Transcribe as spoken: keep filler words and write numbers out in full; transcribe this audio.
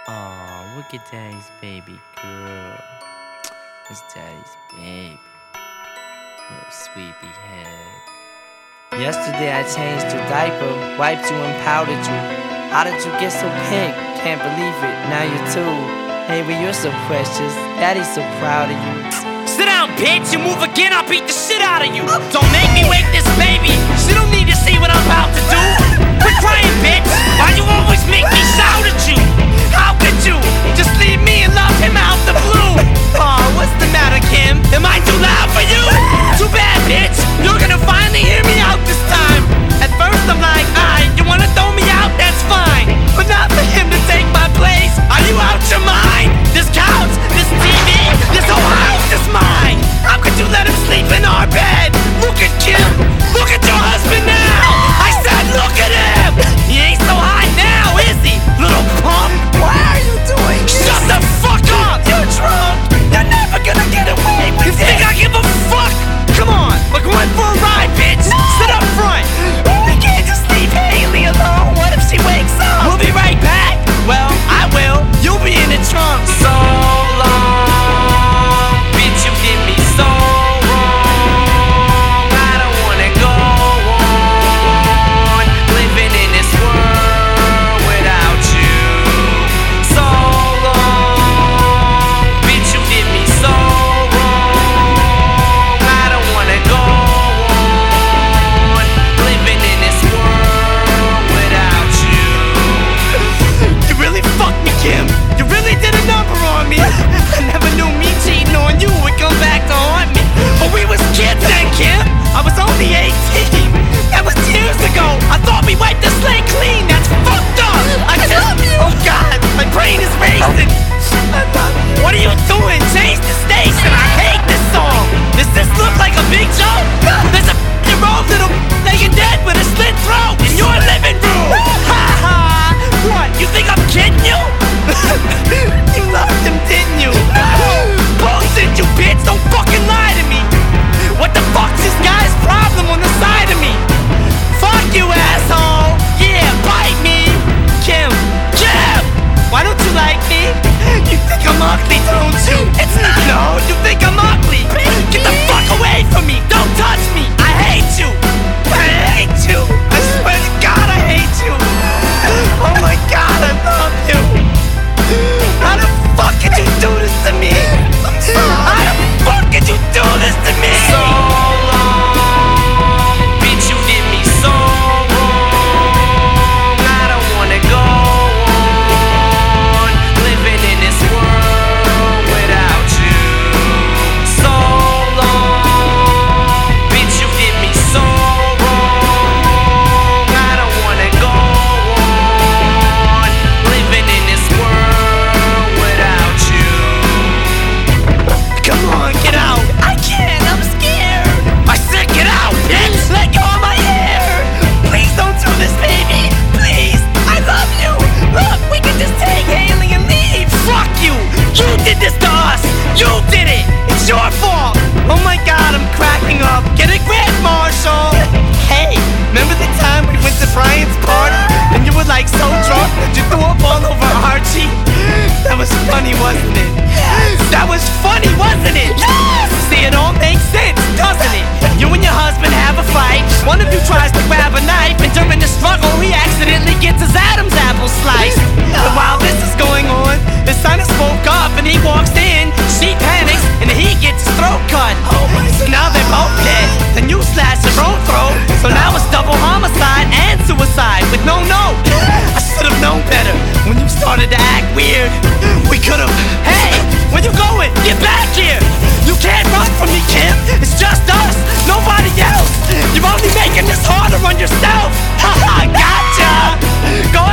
Aw, look at Daddy's baby girl. It's Daddy's baby. Little sweepy head. Yesterday I changed your diaper, wiped you and powdered you. How did you get so pink? Can't believe it, now you're two. Hey, but you're so precious. Daddy's so proud of you. Sit down, bitch! You move again, I'll beat the shit out of you. Don't make me wake this baby. She don't need to see what I'm about to do. Quit crying, bitch! Why you always make me shout at you? How could you just leave me and love him out the blue? Aw, what's the matter, Kim? Am I too loud for you? Too bad, bitch! You're gonna finally hear me out this time. At first I'm like, alright, you wanna throw me out? That's fine. But not for him to take my place. Are you out your mind? This couch, this T V, this whole house is mine. How could you let him sleep in our bed? Look at Kim, look at your husband now. I said look at him. He ain't so hot now, is he? Little punk. Why are you doing this? Shut the fuck up. You're drunk. You're never gonna get away You with think it. I give a fuck? Come on, we're going for a ride, bitch. Sit up front. We can't just leave Haley alone. What if she wakes up? We'll be right back. Well, I will. You'll be in the trunk. So long, bitch, you did me so wrong. I don't wanna go on living in this world without you. So long, bitch, you did me so wrong. I don't wanna go on living in this world without you. You really fucked me, Kim. You really did a number on me. I never knew me cheating on you would come back to haunt me. But we was kids then, Kim. I was only eighteen. That was years ago. I thought we wiped the slate clean. That's fucked up. I, I love you. Oh God, my brain is racing. I love you. What are you doing? Change the station. I hate this song. Does this look like a big joke? There's a f***ing roll little laying dead with a slit throat in your living room. Ha ha. What? You think I'm kidding you? You loved him, didn't you? Bullshit, you bitch! Don't fucking lie to me! What the fuck's this guy's problem on the side of me? Fuck you, asshole! Yeah, bite me! Kim! Kim! Why don't you like me? You think I'm ugly, don't you? It's not. No, you think I'm ugly! Get the fuck away from me! Don't touch me! I hate you! I hate you! I swear to God, I hate you! Oh my God, I love you! How the fuck could you do this to me? How the fuck could you do this to me? So long, bitch, you did me so wrong. I don't wanna go on living in this world without you. So long, bitch, you did me so wrong. I don't wanna go on living in this world without you. Come on, get out. I can't. I'm scared. I said get out, bitch. Let go of my hair. Please don't do this, baby. Please. I love you. Look, we can just take Haley and leave. Fuck you. You did this to us. You did it. It's your fault. Oh my God, I'm cracking up. Get a grip, Marshall. Hey, remember the time we went to Brian's party and you were like so drunk that you threw up all over Archie? That was funny, wasn't it? That was funny, wasn't it? Yes! See, it all makes sense, doesn't it? You and your husband have a fight. One of you tries to grab a knife, and during the struggle, he accidentally gets his Adam's apple sliced. And while this is going on, his son has woke up and he walks in. She panics, and he gets his throat cut. Oh my So now they're both dead. Then you slash your own throat. So now it's double homicide and suicide with no note. I should have known better when you started to act weird. We could have. Hey, where you going? Get back here! You can't run from me, Kim. It's just us, nobody else. You're only making this harder on yourself. Ha ha, gotcha. Go